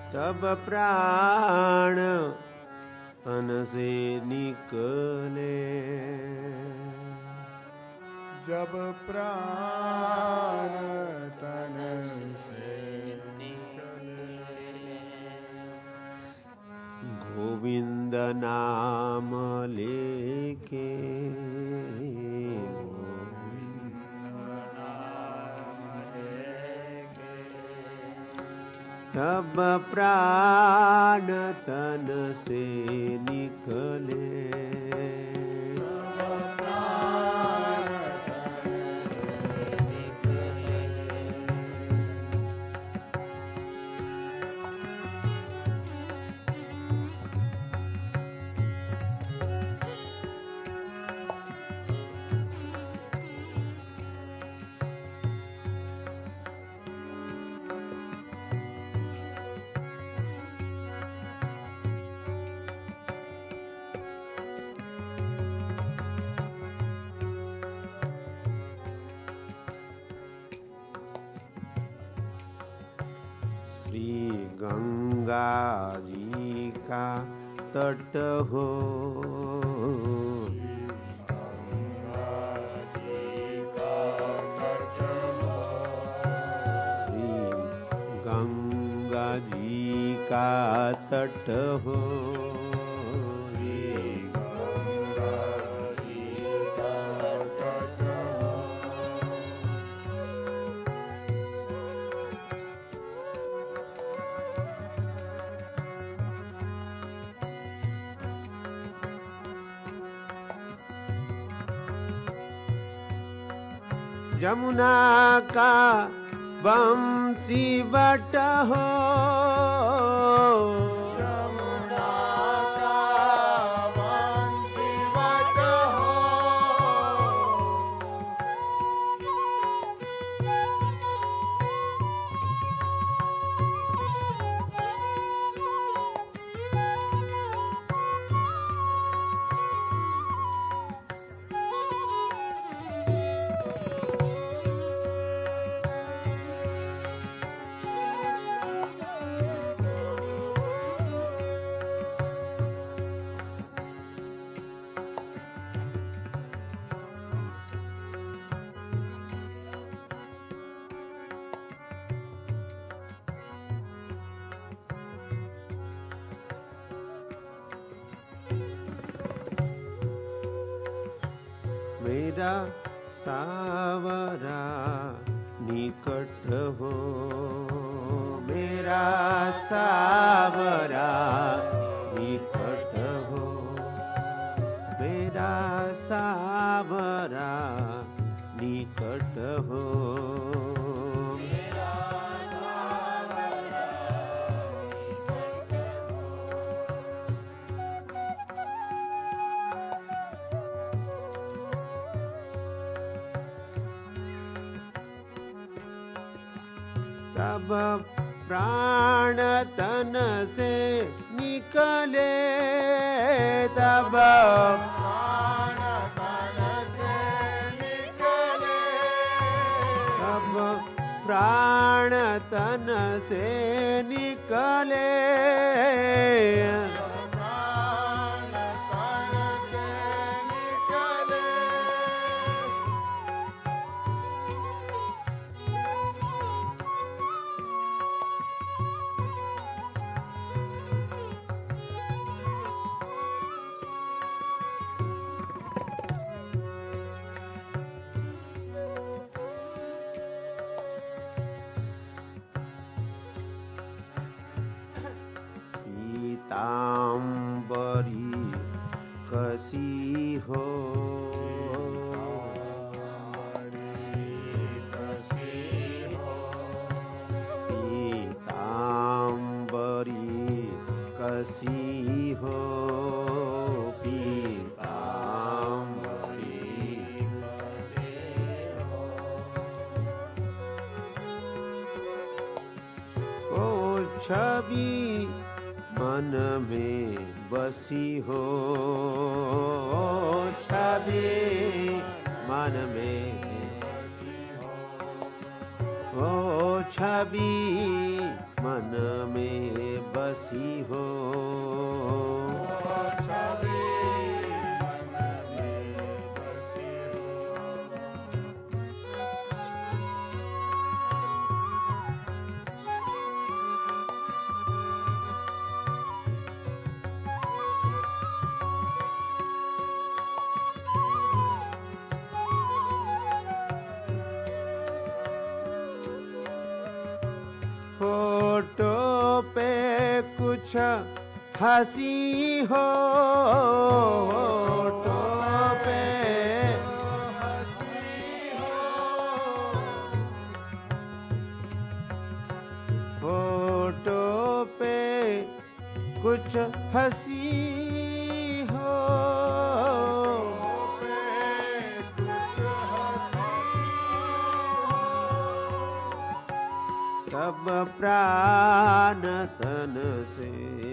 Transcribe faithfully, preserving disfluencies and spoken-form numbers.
तब प्राण तन से निकले, जब प्राण तन से निकले। गोविंद नाम लेके, तब प्राण तन से निकले, गंगा जी का तट हो, श्री गंगा जी का तट हो, जमुना का बंसी बट हो, यमुना का बंसी बट हो, मेरा सावरा निकट हो, मेरा सावरा निकट हो, मेरा सावरा निकट हो, तब प्राण तन से निकले, तब प्राण तन से निकले, तब प्राण तन से निकले, प्राण तन से निकले। पीताम्बरी कसी हो, पीताम्बरी कसी हो, पीताम्बरी ओ छवि मन में बसी हो, छवि मन में, ओ छवि मन में बसी हो। छवि मन में बसी फोटो पे कुछ हंसी हो। फोटो पे फोटो पे कुछ हंसी हो। तब प्राण तन से